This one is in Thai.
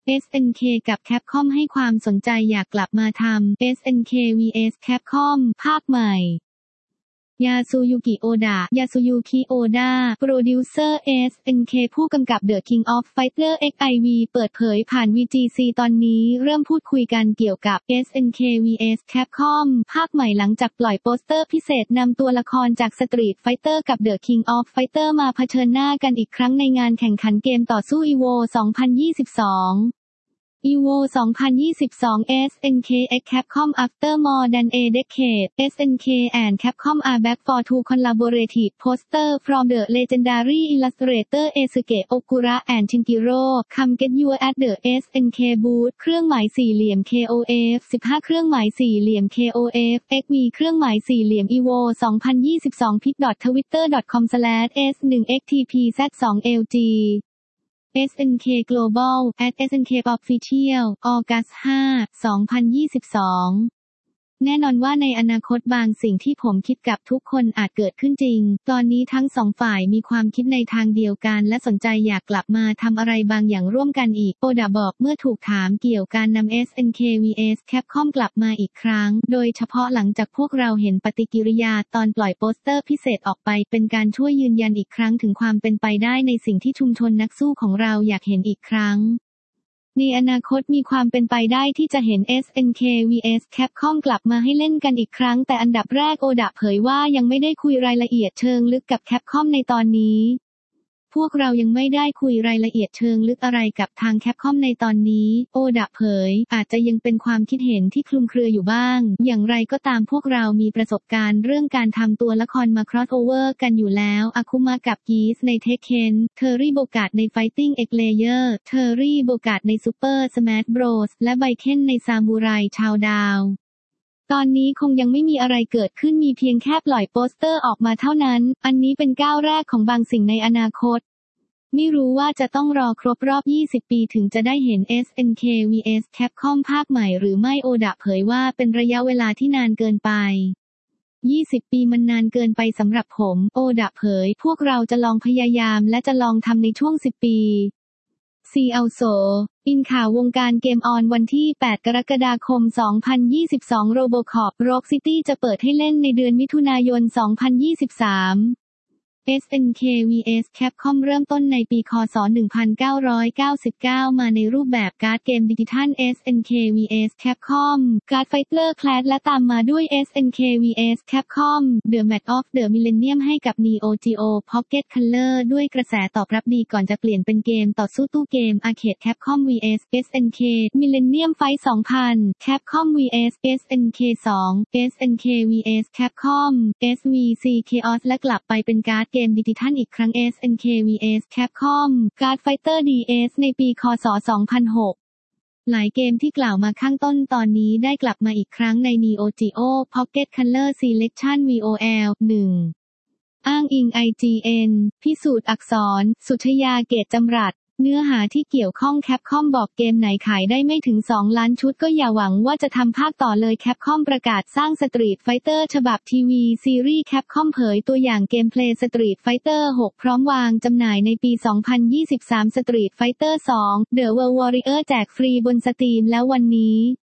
SNK กับ Capcom ให้ความสนใจอยากกลับมาทำ SNK vs Capcom ภาคใหม่ยาซูยุกิโอดะโปรดิวเซอร์ SNK ผู้กำกับ The King of Fighter XIV เปิดเผยผ่าน VGC ตอนนี้เริ่มพูดคุยกันเกี่ยวกับ SNK vs Capcom ภาคใหม่หลังจากปล่อยโปสเตอร์พิเศษนำตัวละครจาก Street Fighter กับ The King of Fighter มาเผชิญหน้ากันอีกครั้งในงานแข่งขันเกมต่อสู้ EVO 2022 SNK x Capcom After More Than a Decade SNK and Capcom are back for two collaborative posters from the legendary illustrator Eisuke Okura and Shinjiro Come Get You at the SNK booth เครื่องหมายสี่เหลี่ยม KOF 15 เครื่องหมายสี่เหลี่ยม KOF XV เครื่องหมายสี่เหลี่ยม EVO 2022 pic.twitter.com/s1xtpz2lg SNK Global @SNK Official ออกัส 5 2022 แน่นอนว่าในอนาคตบางสิ่งที่ผมคิดกับทุกคนอาจเกิดขึ้นจริงตอนนี้ทั้งสองฝ่ายมีความคิดในทางเดียวกันและสนใจอยากกลับมาทำอะไรบางอย่างร่วมกันอีกโอดาบอกเมื่อถูกถามเกี่ยวกับการนำ SNK vs Capcom กลับมาอีกครั้งโดยเฉพาะหลังจากพวกเราเห็นปฏิกิริยาตอนปล่อยโปสเตอร์พิเศษออกไปเป็นการช่วยยืนยันอีกครั้งถึงความเป็นไปได้ในสิ่งที่ชุมชนนักสู้ของเราอยากเห็นอีกครั้งในอนาคตมีความเป็นไปได้ที่จะเห็น SNK vs Capcom กลับมาให้เล่นกันอีกครั้งแต่อันดับแรกโอดะเผยว่ายังไม่ได้คุยรายละเอียดเชิงลึกกับ Capcom ในตอนนี้พวกเรายังไม่ได้คุยรายละเอียดเชิงลึกอะไรกับทาง Capcom ในตอนนี้โอดะเผยอาจจะยังเป็นความคิดเห็นที่คลุมเครืออยู่บ้างอย่างไรก็ตามพวกเรามีประสบการณ์เรื่องการทำตัวละครมา crossover กันอยู่แล้วอาคุมะกับกีสใน Tekken เทอร์รี่โบกาดใน Fighting X Layer เทอร์รี่โบกาดใน Super Smash Bros และไบเคนในซามูไรชาวดาวตอนนี้คงยังไม่มีอะไรเกิดขึ้นมีเพียงแค่ปล่อยโปสเตอร์ออกมาเท่านั้นอันนี้เป็นก้าวแรกของบางสิ่งในอนาคตไม่รู้ว่าจะต้องรอครบรอบ20 ปีถึงจะได้เห็น SNK vs Capcom ภาคใหม่หรือไม่โอดะเผยว่าเป็นระยะเวลาที่นานเกินไป20 ปีมันนานเกินไปสำหรับผมโอดะเผยพวกเราจะลองพยายามและจะลองทำในช่วง10 ปีซีอัลโซอินข่าววงการเกมออนวันที่ 8 กรกฎาคม 2022 Robocop Rogue City จะเปิดให้เล่นในเดือนมิถุนายน 2023 SNK vs Capcom เริ่มต้นในปีค.ศ. 1999 มาในรูปแบบการ์ดเกมดิจิทัล SNK vs Capcom การ์ดไฟเตอร์แคลสและตามมาด้วย SNK vs Capcom The Match of the Millennium ให้กับ Neo Geo Pocket Color ด้วยกระแสตอบรับดีก่อนจะเปลี่ยนเป็นเกมต่อสู้ตู้เกม Arcade Capcom vs SNK Millennium Fight 2000 Capcom vs SNK 2 SNK vs Capcom SVC Chaos และกลับไปเป็นการ์ดเกมดิจิทัลอีกครั้ง SNK vs Capcom Card Fighter DS ในปีค.ศ. 2006 หลายเกมที่กล่าวมาข้างต้นตอนนี้ได้กลับมาอีกครั้งใน Neo Geo Pocket Color Selection VOL 1 อ้างอิง IGN พิสูจน์อักษรสุชยาเกตจำรัดเนื้อหาที่เกี่ยวข้อง Capcom บอกเกมไหนขายได้ไม่ถึง 2 ล้านชุดก็อย่าหวังว่าจะทำภาคต่อเลย Capcom ประกาศสร้าง Street Fighter ฉบับทีวีซีรีส์ Capcom เผยตัวอย่างเกมเพลย์ Street Fighter 6 พร้อมวางจำหน่ายในปี 2023 Street Fighter 2 The World Warrior แจกฟรีบน Steam แล้ววันนี้